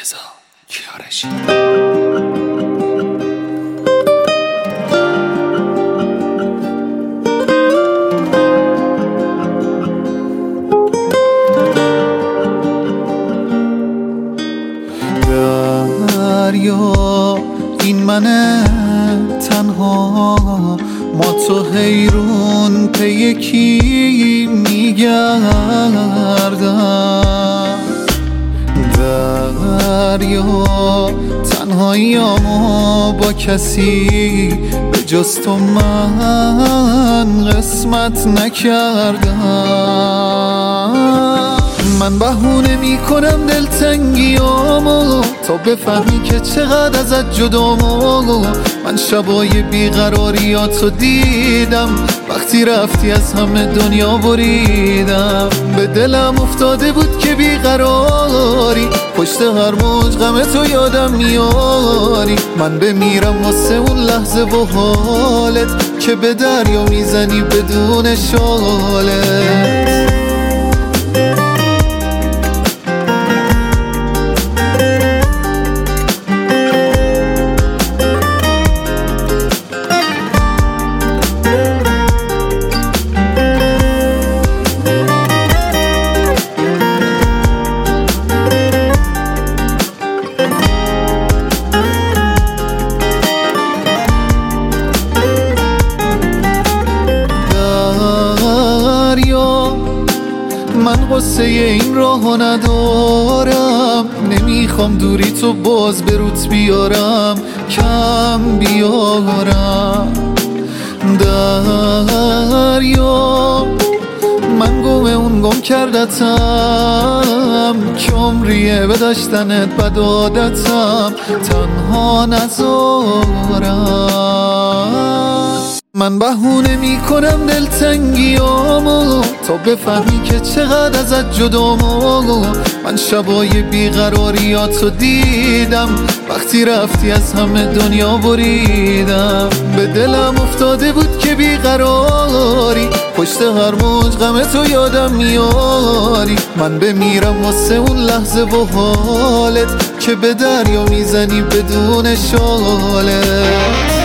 رضا کیارشی. دریا این من تنها، ما تو حیرون پی یکی میگردم. دریا تنهاییامو با کسی به جز تو من قسمت نکردم. من بهونه میکنم دلتنگیامو تا بفهمی که چقدر ازت جدامو. من شبای بیقراریاتو دیدم، وقتی رفتی از همه دنیا بریدم. به دلم افتاده بود که بیقراری، پشت هر موج غم تو یادم میاری. من بمیرم واسه اون لحظه و حالت که به دریا میزنی بدون شالت. من قصه این راهو ندارم، نمیخوام دوری تو باز به روت بیارم، کم بیارم. دریا من گم کردتم که عمریه به داشتنت بد عادتم، تنها نذارم. من بهونه میکنم دلتنگیامو تا بفهمی که چقدر ازت جدامو. من شبای بیقراریاتو دیدم، وقتی رفتی از همه دنیا بریدم. به دلم افتاده بود که بیقراری، پشت هر موج غم تو یادم میاری. من بمیرم واسه اون لحظه و حالت که به دریا میزنی بدون شالت.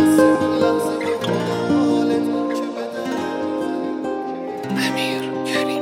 امیر کریم.